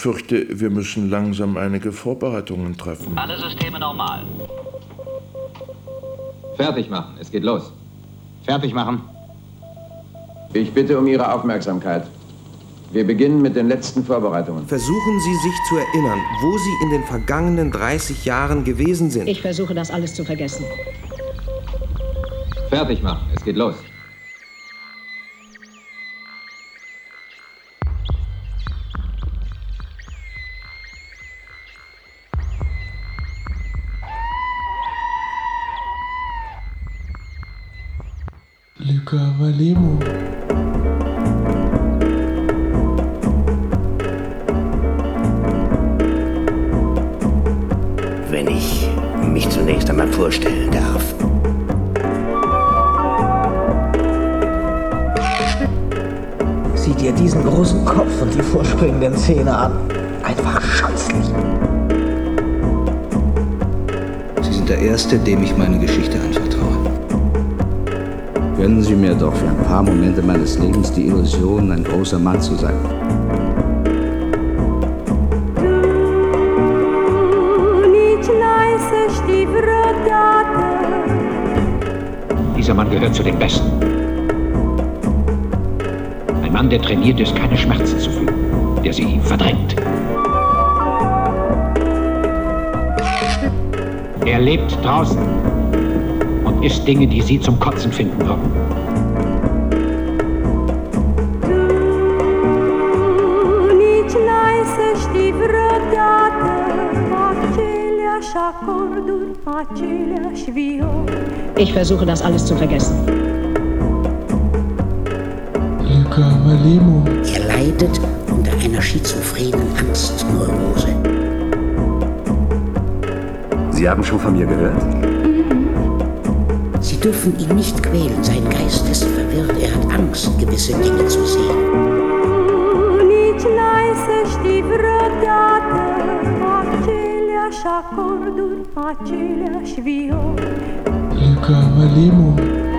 fürchte, wir müssen langsam einige Vorbereitungen treffen. Alle Systeme normal. Fertig machen, es geht los. Fertig machen. Ich bitte um Ihre Aufmerksamkeit. Wir beginnen mit den letzten Vorbereitungen. Versuchen Sie sich zu erinnern, wo Sie in den vergangenen 30 Jahren gewesen sind. Ich versuche, das alles zu vergessen. Fertig machen, es geht los. Luca Valemo. Wenn ich mich zunächst einmal vorstellen darf. Sieh dir diesen großen Kopf und die vorspringenden Zähne an. Einfach scheußlich. Sie sind der Erste, dem ich meine Geschichte anvertraue. Gönnen Sie mir doch für ein paar Momente meines Lebens die Illusion, ein großer Mann zu sein. Dieser Mann gehört zu den Besten. Ein Mann, der trainiert ist, keine Schmerzen zu fühlen, der sie verdrängt. Er lebt draußen und isst Dinge, die Sie zum Kotzen finden würden. Ich versuche, das alles zu vergessen. Luca Valemo. Er leidet unter einer schizophrenen Angstneurose. Sie haben schon von mir gehört? Sie dürfen ihn nicht quälen, sein Geist ist verwirrt, er hat Angst, gewisse Dinge zu sehen. Luca Valemo.